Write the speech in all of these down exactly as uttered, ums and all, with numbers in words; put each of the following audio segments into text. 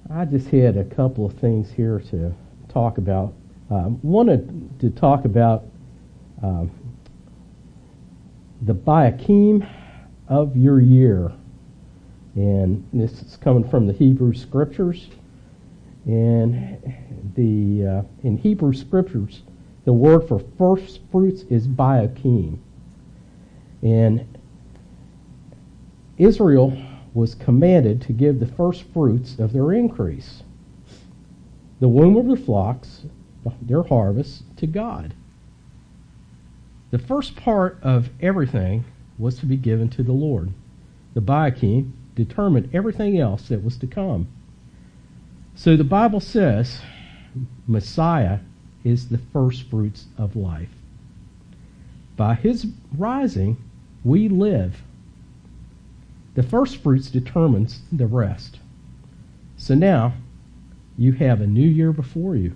I just had a couple of things here to talk about. Um, wanted to talk about um, the Bayakim of your year. And this is coming from the Hebrew Scriptures. And the uh, in Hebrew Scriptures, the word for first fruits is Bayakim. And Israel was commanded to give the first fruits of their increase, the womb of their flocks, their harvest, to God. The first part of everything was to be given to the Lord. The Bayakim determined everything else that was to come. So the Bible says Messiah is the first fruits of life. By his rising, we live. The first fruits determines the rest. So now, you have a new year before you.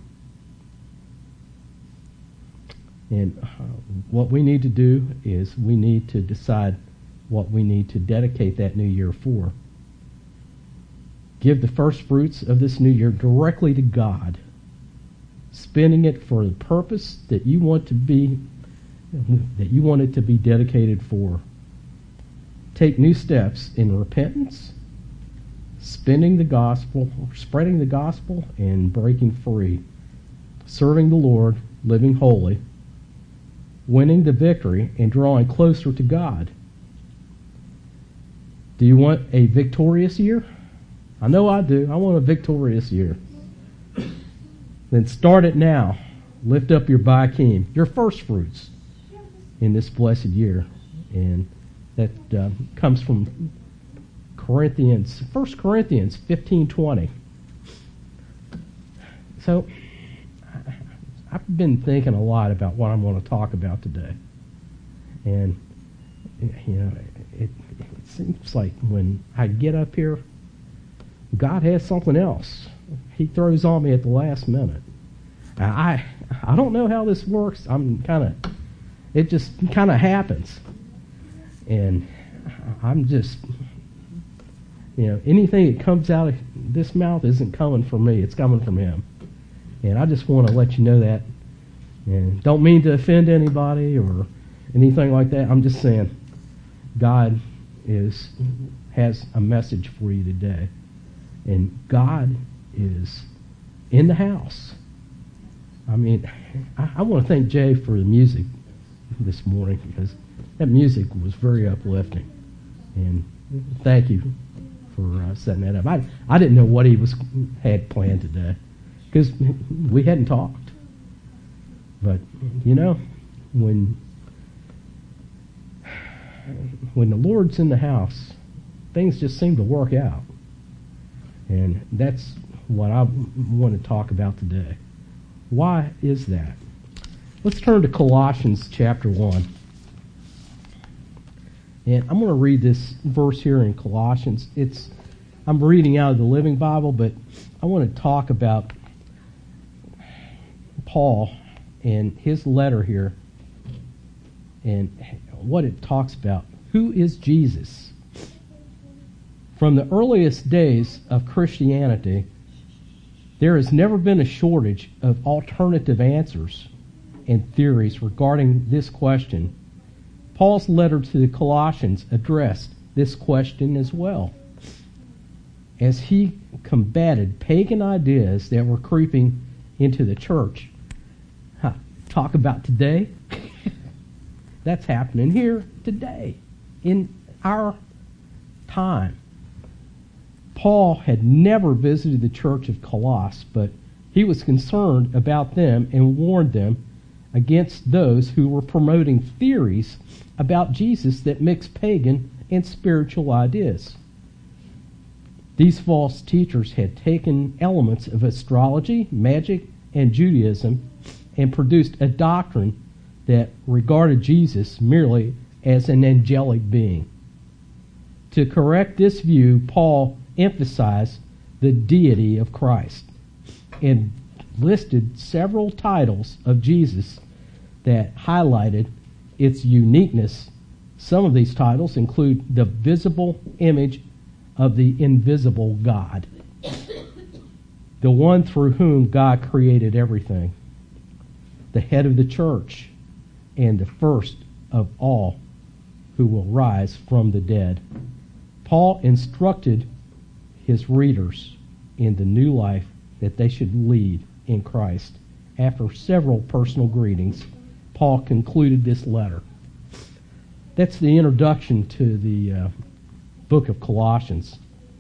And uh, what we need to do is we need to decide what we need to dedicate that new year for. Give the first fruits of this new year directly to God, spending it for the purpose that you want to be, that you want it to be dedicated for. Take new steps in repentance, spending the gospel, spreading the gospel, and breaking free, serving the Lord, living holy, winning the victory, and drawing closer to God. Do you want a victorious year? I know I do. I want a victorious year. Then start it now. Lift up your Bayakim, your first fruits, in this blessed year. And that uh, comes from Corinthians, First Corinthians fifteen twenty. So, I've been thinking a lot about what I'm going to talk about today. And, you know, it, it seems like when I get up here, God has something else He throws on me at the last minute. I I don't know how this works. I'm kind of, it just kind of happens. And I'm just, you know, anything that comes out of this mouth isn't coming from me. It's coming from Him. And I just want to let you know that. And don't mean to offend anybody or anything like that. I'm just saying God is has a message for you today. And God is in the house. I mean, I, I want to thank Jay for the music this morning, because that music was very uplifting. And thank you for uh, setting that up. I, I didn't know what he was had planned today, because we hadn't talked. But, you know, when when the Lord's in the house, things just seem to work out. And that's what I want to talk about today. Why is that? Let's turn to Colossians chapter one. And I'm going to read this verse here in Colossians. It's I'm reading out of the Living Bible, but I want to talk about Paul and his letter here and what it talks about. Who is Jesus? From the earliest days of Christianity, there has never been a shortage of alternative answers and theories regarding this question. Paul's letter to the Colossians addressed this question as well, as he combated pagan ideas that were creeping into the church. Huh, talk about today? That's happening here today, in our time. Paul had never visited the church of Colossus, but he was concerned about them and warned them against those who were promoting theories about Jesus that mixed pagan and spiritual ideas. These false teachers had taken elements of astrology, magic, and Judaism and produced a doctrine that regarded Jesus merely as an angelic being. To correct this view, Paul emphasized the deity of Christ and listed several titles of Jesus that highlighted its uniqueness. Some of these titles include the visible image of the invisible God. the one through whom God created everything, the head of the church, and the first of all who will rise from the dead. Paul instructed his readers in the new life that they should lead in Christ. After several personal greetings, Paul concluded this letter. That's the introduction to the uh, book of Colossians.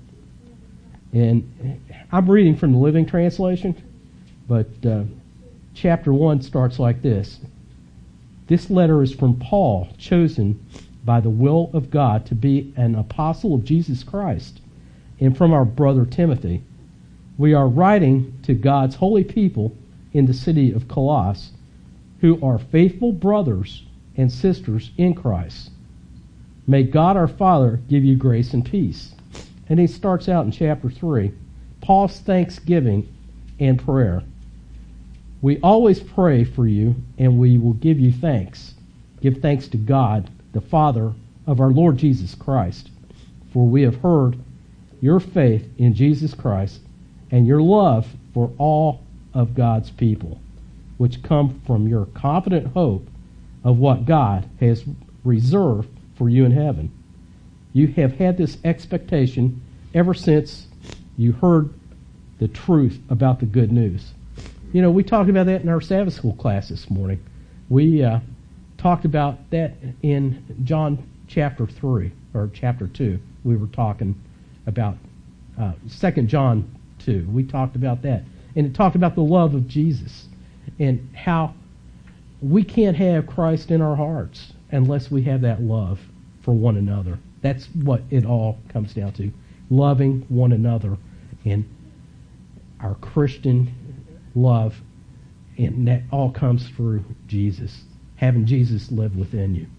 And I'm reading from the Living Translation, but uh, chapter one starts like this. This letter is from Paul, chosen by the will of God to be an apostle of Jesus Christ, and from our brother Timothy. We are writing to God's holy people in the city of Colossus, who are faithful brothers and sisters in Christ. May God our Father give you grace and peace. And he starts out in chapter three, Paul's thanksgiving and prayer. We always pray for you, and we will give you thanks. Give thanks to God, the Father of our Lord Jesus Christ, for we have heard your faith in Jesus Christ and your love for all of God's people, which come from your confident hope of what God has reserved for you in heaven. You have had this expectation ever since you heard the truth about the good news. You know, we talked about that in our Sabbath school class this morning. We uh, talked about that in John chapter three, or chapter two. We were talking about uh, Second John two. We talked about that. And it talked about the love of Jesus and how we can't have Christ in our hearts unless we have that love for one another. That's what it all comes down to, loving one another and our Christian love, and that all comes through Jesus, having Jesus live within you.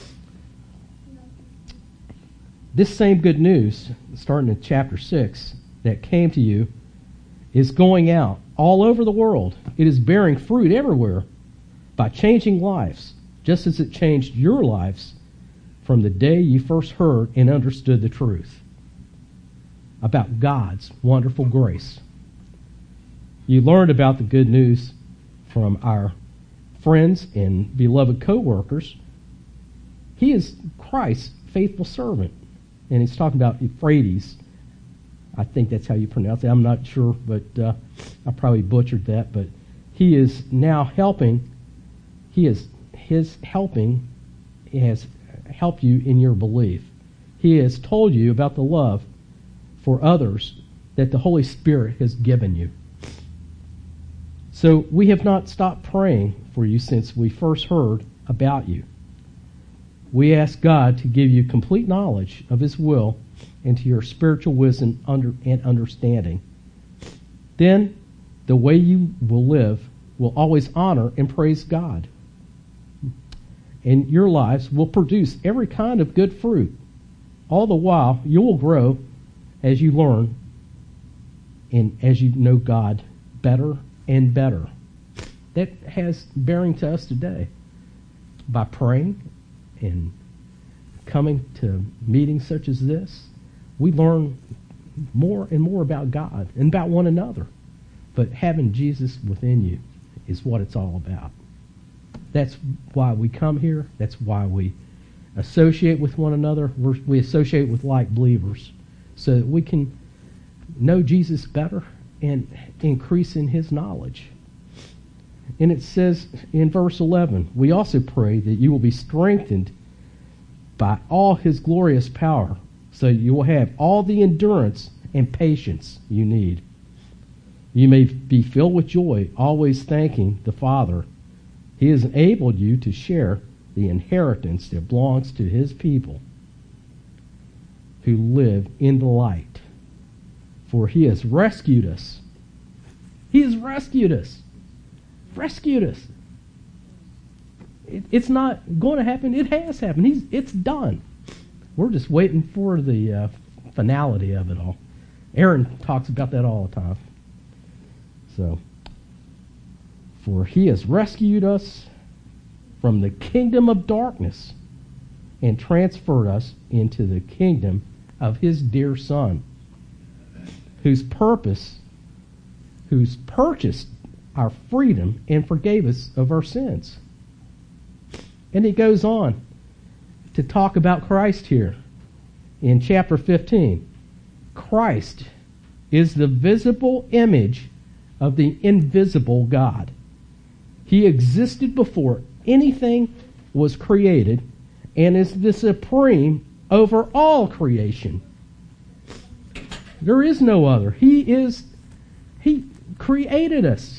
This same good news, starting in chapter six, that came to you is going out all over the world. It is bearing fruit everywhere by changing lives, just as it changed your lives from the day you first heard and understood the truth about God's wonderful grace. You learned about the good news from our friends and beloved co-workers. He is Christ's faithful servant. And he's talking about Euphrates. I think that's how you pronounce it. I'm not sure, but uh, I probably butchered that. But he is now helping. He is his helping has helped you in your belief. He has told you about the love for others that the Holy Spirit has given you. So we have not stopped praying for you since we first heard about you. We ask God to give you complete knowledge of his will and to your spiritual wisdom under, and understanding. Then the way you will live will always honor and praise God. And your lives will produce every kind of good fruit. All the while, you will grow as you learn and as you know God better and better. That has bearing to us today. By praying and coming to meetings such as this, we learn more and more about God and about one another. But having Jesus within you is what it's all about. That's why we come here. That's why we associate with one another. We're, we associate with like believers so that we can know Jesus better and increase in his knowledge. And it says in verse eleven, we also pray that you will be strengthened by all his glorious power, so you will have all the endurance and patience you need. You may be filled with joy, always thanking the Father. He has enabled you to share the inheritance that belongs to his people who live in the light. For he has rescued us. He has rescued us. Rescued us. It, it's not going to happen. It has happened. He's, it's done. We're just waiting for the uh, finality of it all. Aaron talks about that all the time. So, for he has rescued us from the kingdom of darkness and transferred us into the kingdom of his dear Son, whose purpose who's purchased our freedom and forgave us of our sins. And he goes on to talk about Christ here in chapter fifteen. Christ is the visible image of the invisible God. He existed before anything was created and is the supreme over all creation. There is no other. He is, he created us.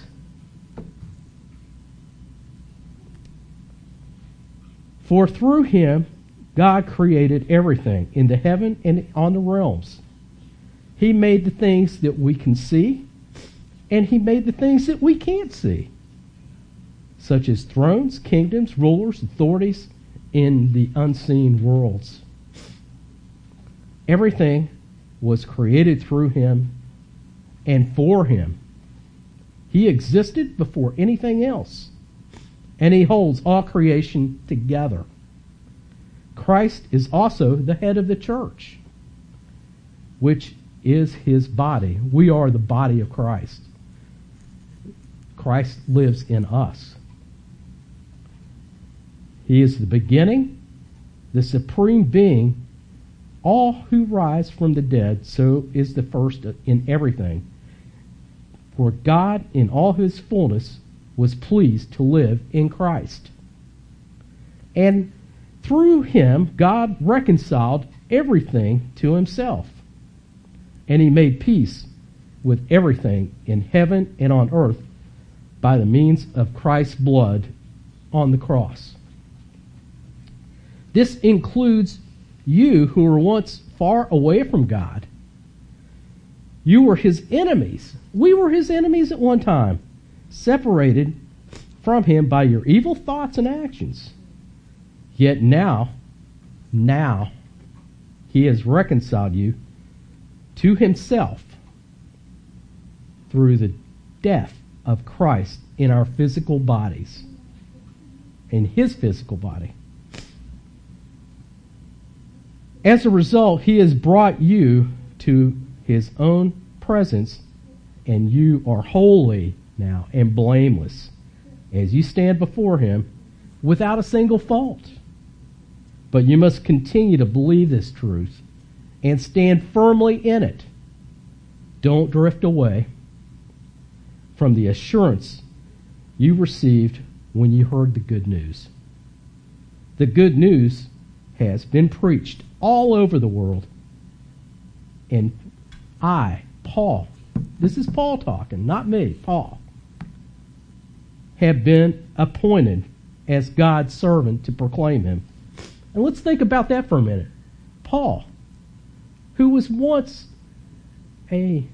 For through him, God created everything in the heaven and on the realms. He made the things that we can see, and he made the things that we can't see, such as thrones, kingdoms, rulers, authorities in the unseen worlds. Everything was created through him and for him. He existed before anything else, and he holds all creation together. Christ is also the head of the church, which is his body. We are the body of Christ. Christ lives in us. He is the beginning, the supreme being. All who rise from the dead, so is the first in everything. For God, in all his fullness, was pleased to live in Christ. And through him, God reconciled everything to himself. And he made peace with everything in heaven and on earth by the means of Christ's blood on the cross. This includes you who were once far away from God. You were his enemies. We were his enemies at one time, separated from him by your evil thoughts and actions. Yet now, now, he has reconciled you to himself through the death of Christ in our physical bodies, in his physical body. As a result, he has brought you to his own presence, and you are holy now and blameless as you stand before him without a single fault. But you must continue to believe this truth and stand firmly in it. Don't drift away from the assurance you received when you heard the good news. The good news has been preached all over the world. And I, Paul, this is Paul talking, not me, Paul, have been appointed as God's servant to proclaim him. And let's think about that for a minute. Paul, who was once a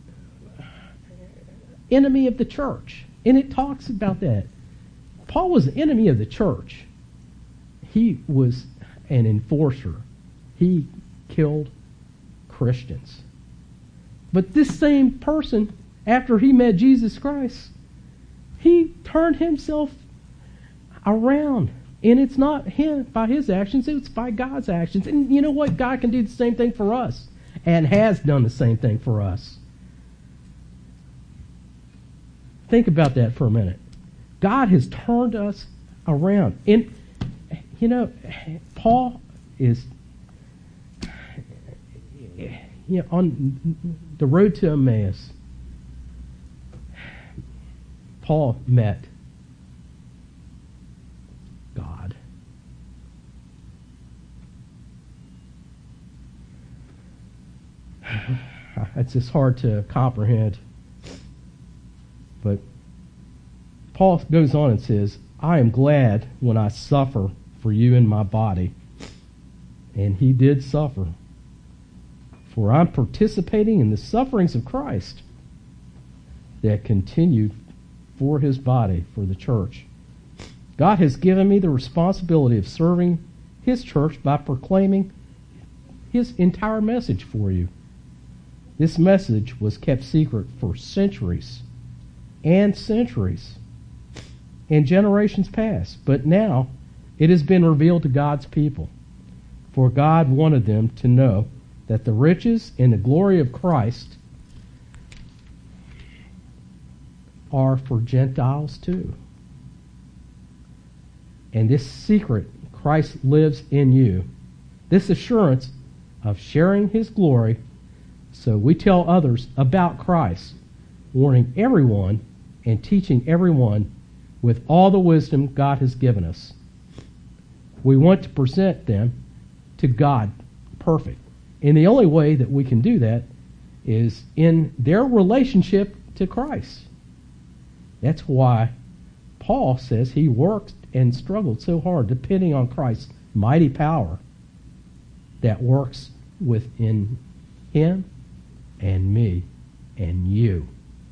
enemy of the church, and it talks about that. Paul was an enemy of the church. He was an enforcer. He killed Christians. But this same person, after he met Jesus Christ, he turned himself around. And it's not him by his actions, it's by God's actions. And you know what? God can do the same thing for us, and has done the same thing for us. Think about that for a minute. God has turned us around. And, you know, Paul is, you know, on the road to Emmaus, Paul met God. It's just hard to comprehend. But Paul goes on and says, I am glad when I suffer for you in my body. And he did suffer. For I'm participating in the sufferings of Christ that continued for his body, for the church. God has given me the responsibility of serving his church by proclaiming his entire message for you. This message was kept secret for centuries and centuries and generations past, but now it has been revealed to God's people. For God wanted them to know that the riches and the glory of Christ are for Gentiles too. And this secret, Christ lives in you. This assurance of sharing his glory, so we tell others about Christ, warning everyone and teaching everyone with all the wisdom God has given us. We want to present them to God perfect. And the only way that we can do that is in their relationship to Christ. That's why Paul says he worked and struggled so hard, depending on Christ's mighty power that works within him and me and you.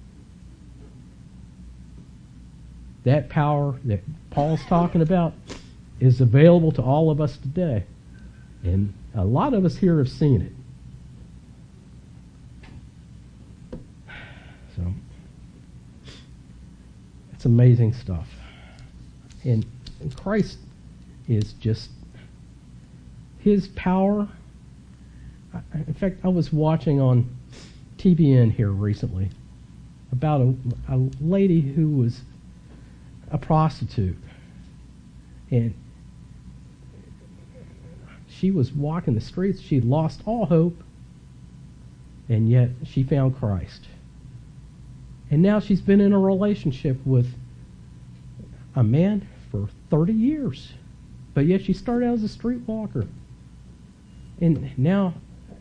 That power that Paul's talking about is available to all of us today. And a lot of us here have seen it. So, it's amazing stuff. And, and Christ is just, his power. In fact, I was watching on T B N here recently about a, a lady who was a prostitute. And she was walking the streets. She lost all hope. And yet she found Christ. And now she's been in a relationship with a man for thirty years. But yet she started out as a street walker. And now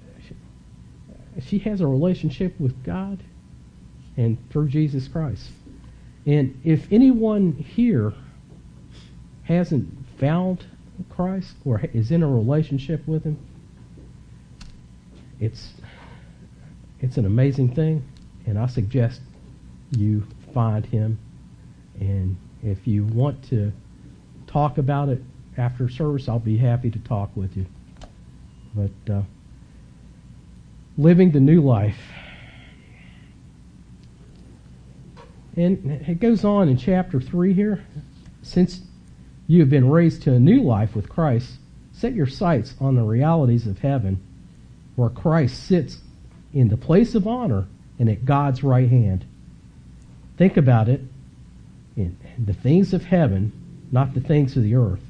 she has a relationship with God and through Jesus Christ. And if anyone here hasn't found Christ or is in a relationship with him, it's it's an amazing thing, and I suggest you find him. And if you want to talk about it after service, I'll be happy to talk with you. But uh, living the new life. And it goes on in chapter three here. Since you have been raised to a new life with Christ, set your sights on the realities of heaven, where Christ sits in the place of honor and at God's right hand. Think about it, in the things of heaven, not the things of the earth.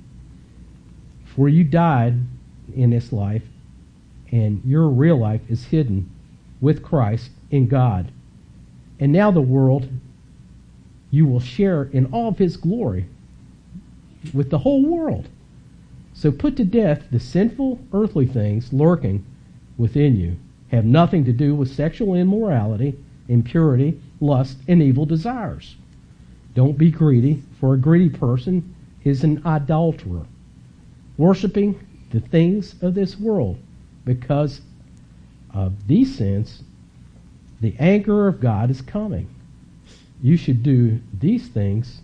For you died in this life, and your real life is hidden with Christ in God. And now the world, you will share in all of his glory with the whole world. So put to death the sinful earthly things lurking within you. Have nothing to do with sexual immorality, impurity, lust, and evil desires. Don't be greedy, for a greedy person is an adulterer, worshiping the things of this world. Because of these sins, the anger of God is coming. You should do these things.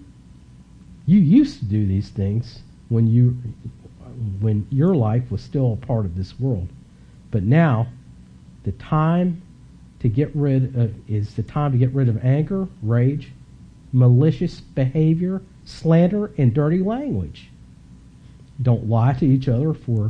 You used to do these things when you, when your life was still a part of this world. But now, the time to get rid of is the time to get rid of anger, rage, malicious behavior, slander, and dirty language. Don't lie to each other, for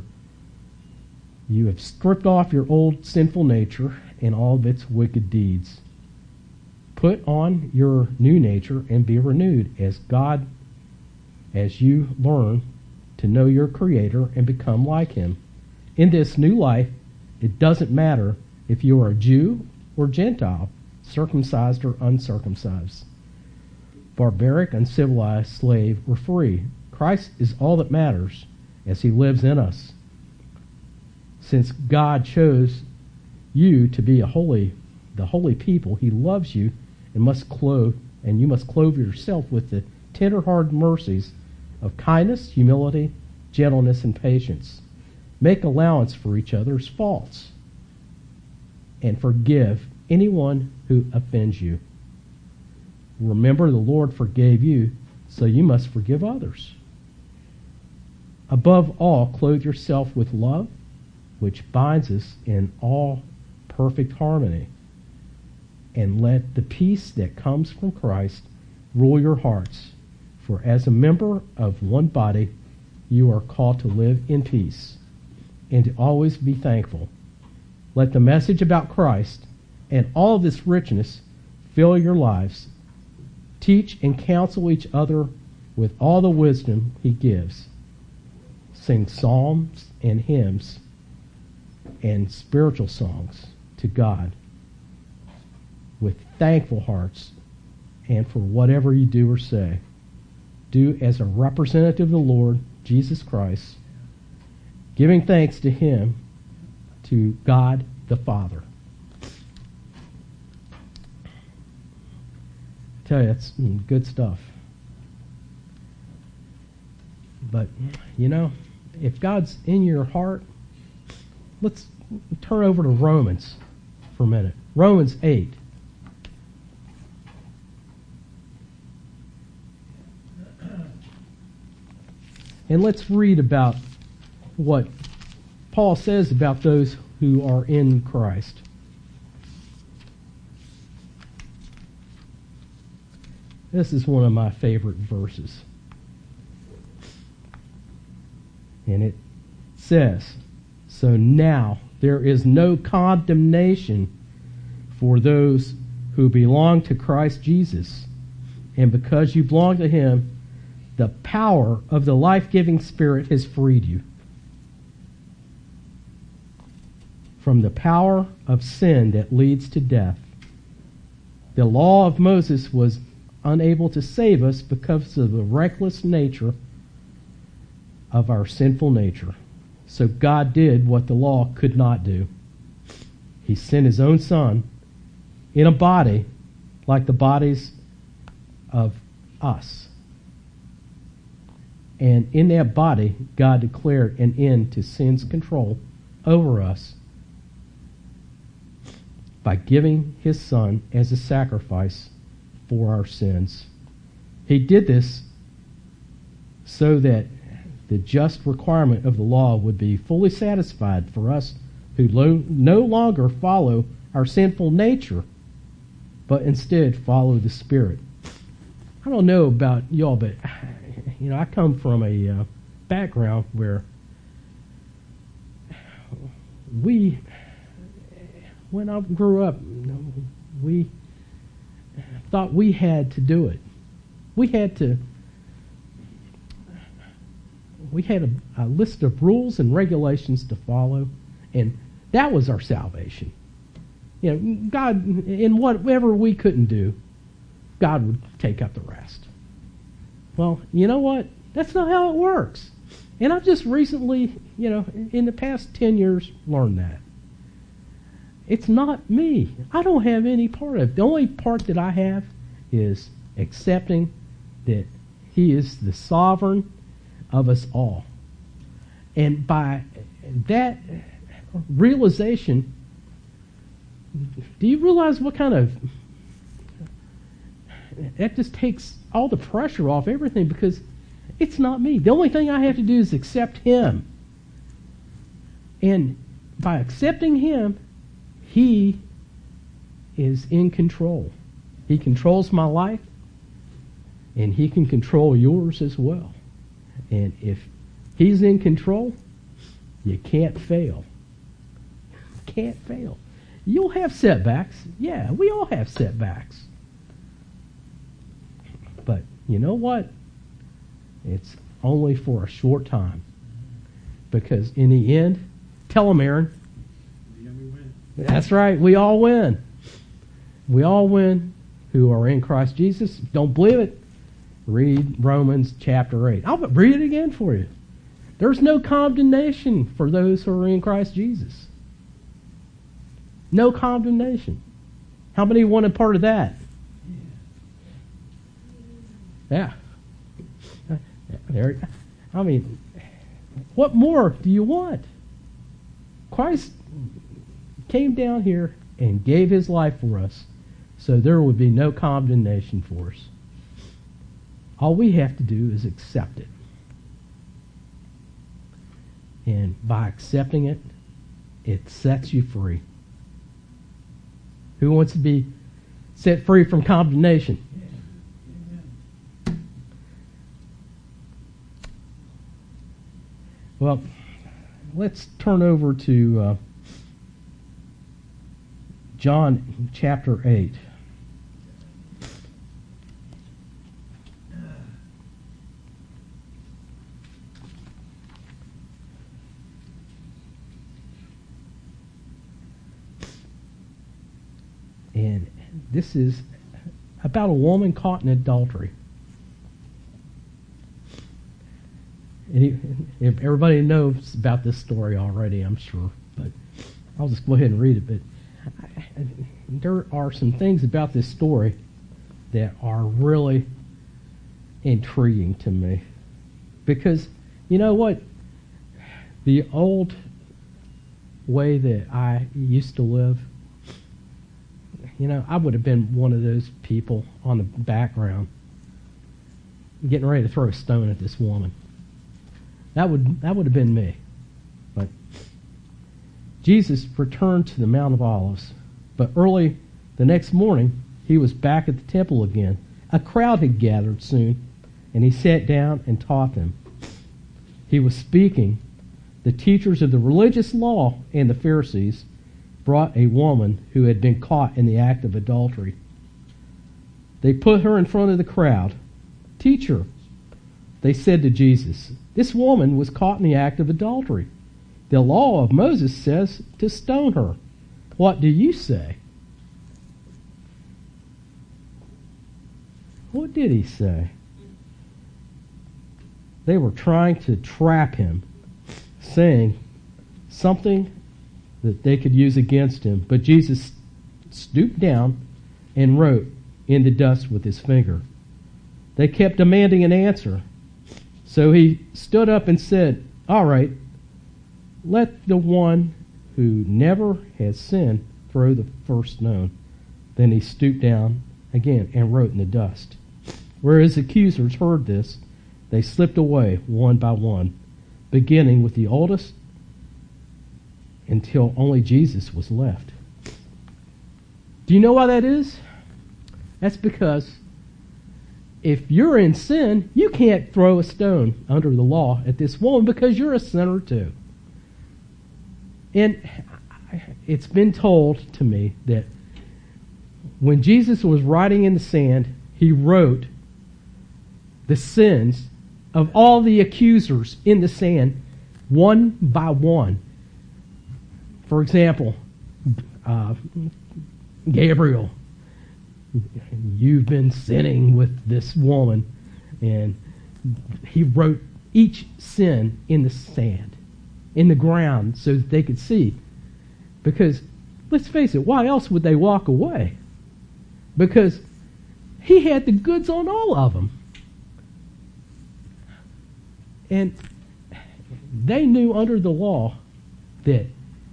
you have stripped off your old sinful nature and all of its wicked deeds. Put on your new nature and be renewed as God, as you learn to know your Creator and become like him. In this new life, it doesn't matter if you are a Jew or Gentile, circumcised or uncircumcised, barbaric, uncivilized, slave, or free. Christ is all that matters as he lives in us. Since God chose you to be a holy, the holy people, he loves you and must clothe, and you must clothe yourself with the tender-hearted mercies of kindness, humility, gentleness, and patience. Make allowance for each other's faults and forgive anyone who offends you. Remember, the Lord forgave you, so you must forgive others. Above all, clothe yourself with love, which binds us in all perfect harmony. And let the peace that comes from Christ rule your hearts. For as a member of one body, you are called to live in peace and to always be thankful. Let the message about Christ and all of its richness fill your lives Teach and counsel each other with all the wisdom he gives. Sing psalms and hymns and spiritual songs to God with thankful hearts, and for whatever you do or say, do as a representative of the Lord Jesus Christ, giving thanks to him, to God the Father. I tell you, that's good stuff. But, you know, if God's in your heart, let's turn over to Romans for a minute. Romans eight. And let's read about what Paul says about those who are in Christ. This is one of my favorite verses. And it says, "So now there is no condemnation for those who belong to Christ Jesus. And because you belong to him, the power of the life-giving Spirit has freed you from the power of sin that leads to death. The law of Moses was unable to save us because of the reckless nature of our sinful nature. So God did what the law could not do. He sent his own Son in a body like the bodies of us. And in that body, God declared an end to sin's control over us by giving his Son as a sacrifice for our sins. He did this so that the just requirement of the law would be fully satisfied for us who lo- no longer follow our sinful nature, but instead follow the Spirit. I don't know about y'all, but you know, I come from a uh, background where we, when I grew up, we thought we had to do it. We had to, we had a, a list of rules and regulations to follow, and that was our salvation. You know, God, in whatever we couldn't do, God would take up the rest. Well, you know what? That's not how it works. And I've just recently, you know, in the past ten years, learned that. It's not me. I don't have any part of it. The only part that I have is accepting that he is the sovereign of us all. And by that realization, do you realize what kind of... that just takes all the pressure off everything, because it's not me. The only thing I have to do is accept him. And by accepting him, he is in control. He controls my life, and he can control yours as well. And if he's in control, you can't fail. Can't fail. You'll have setbacks. Yeah, we all have setbacks. But you know what? It's only for a short time. Because in the end, tell them, Aaron. Yeah, we win. That's right. We all win. We all win who are in Christ Jesus. Don't believe it? Read Romans chapter eight. I'll read it again for you. There's no condemnation for those who are in Christ Jesus. No condemnation. How many wanted part of that? Yeah. There, I mean, what more do you want? Christ came down here and gave his life for us, so there would be no condemnation for us. All we have to do is accept it. And by accepting it, it sets you free. Who wants to be set free from condemnation? Well, let's turn over to uh, John chapter eight. And this is about a woman caught in adultery. And he, if everybody knows about this story already, I'm sure, but I'll just go ahead and read it. But I, I, there are some things about this story that are really intriguing to me. Because, you know what? The old way that I used to live, you know, I would have been one of those people on the background getting ready to throw a stone at this woman. That would that would have been me. But Jesus returned to the Mount of Olives. But early the next morning, he was back at the temple again. A crowd had gathered soon, and he sat down and taught them. He was speaking. The teachers of the religious law and the Pharisees brought a woman who had been caught in the act of adultery. They put her in front of the crowd. "Teacher," they said to Jesus, "this woman was caught in the act of adultery. The law of Moses says to stone her. What do you say?" What did he say? They were trying to trap him, saying something that they could use against him. But Jesus stooped down and wrote in the dust with his finger. They kept demanding an answer. So he stood up and said, "All right, let the one who never has sinned throw the first stone." Then he stooped down again and wrote in the dust. Where his accusers heard this, they slipped away one by one, beginning with the oldest until only Jesus was left. Do you know why that is? That's because if you're in sin, you can't throw a stone under the law at this woman because you're a sinner too. And it's been told to me that when Jesus was writing in the sand, he wrote the sins of all the accusers in the sand one by one. For example, uh, Gabriel, you've been sinning with this woman, and he wrote each sin in the sand, in the ground, so that they could see. Because, let's face it, why else would they walk away? Because he had the goods on all of them. And they knew under the law that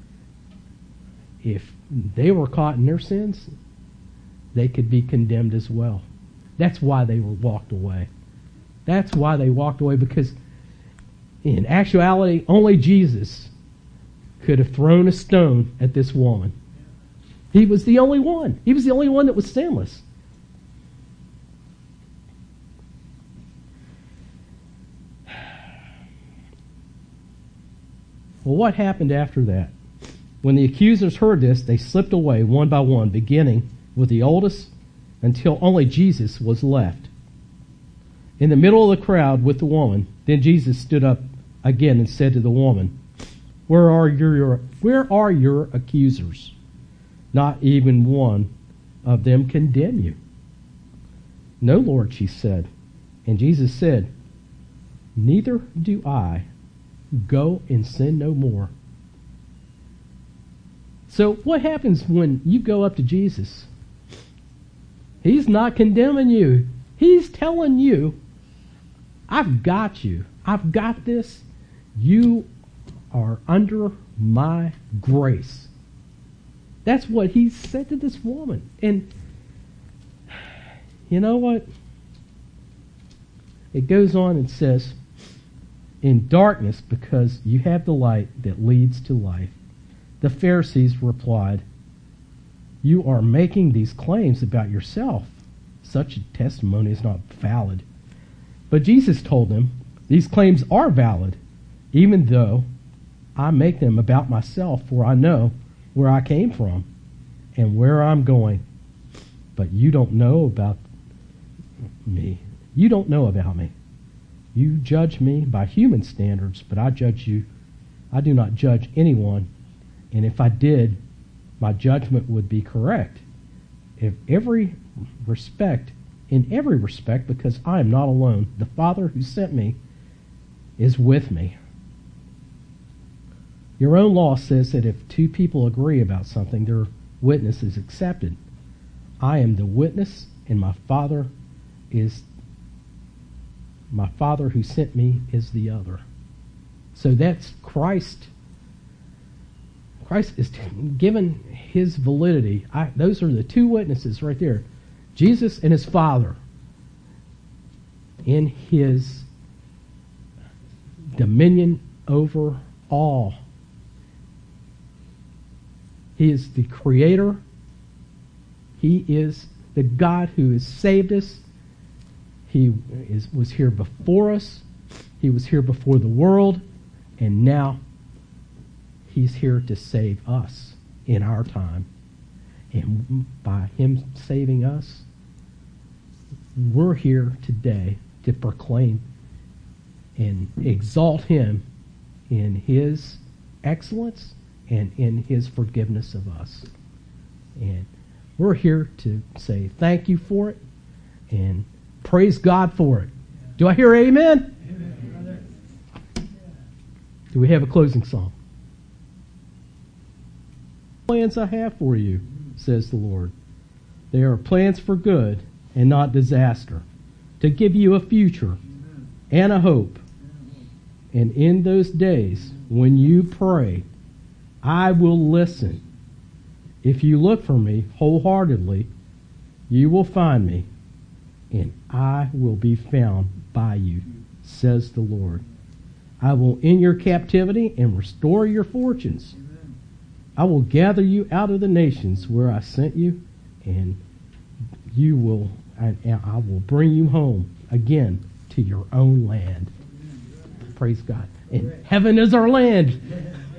if they were caught in their sins, they could be condemned as well. That's why they were walked away. That's why they walked away, because in actuality, only Jesus could have thrown a stone at this woman. He was the only one. He was the only one that was sinless. Well, what happened after that? When the accusers heard this, they slipped away one by one, beginning with the oldest until only Jesus was left. In the middle of the crowd with the woman, then Jesus stood up again and said to the woman, Where are your, where are your accusers? Not even one of them condemn you. No, Lord, she said. And Jesus said, Neither do I. Go and sin no more. So what happens when you go up to Jesus? He's not condemning you. He's telling you, I've got you. I've got this. You are under my grace. That's what he said to this woman. And you know what? It goes on and says, in darkness, because you have the light that leads to life. The Pharisees replied, You are making these claims about yourself. Such a testimony is not valid. But Jesus told them, These claims are valid, even though I make them about myself, for I know where I came from and where I'm going. But you don't know about me. You don't know about me. You judge me by human standards, but I judge you. I do not judge anyone. And if I did, my judgment would be correct. in every respect, in every respect, because I am not alone. The Father who sent me is with me. Your own law says that if two people agree about something, their witness is accepted. I am the witness, and my Father is my Father who sent me is the other. So that's Christ. Christ is given his validity. I, those are the two witnesses right there. Jesus and his Father in his dominion over all. He is the Creator. He is the God who has saved us. He is, was here before us. He was here before the world. And now he's here to save us in our time. And by him saving us, we're here today to proclaim and exalt him in his excellence and in his forgiveness of us. And we're here to say thank you for it and praise God for it. Do I hear amen? Amen. Do we have a closing song? Plans I have for you, says the Lord. They are plans for good and not disaster, to give you a future and a hope. And in those days, when you pray, I will listen. If you look for me wholeheartedly, you will find me, and I will be found by you, says the Lord. I will end your captivity and restore your fortunes. I will gather you out of the nations where I sent you, and you will, and I will bring you home again to your own land. Praise God. And heaven is our land.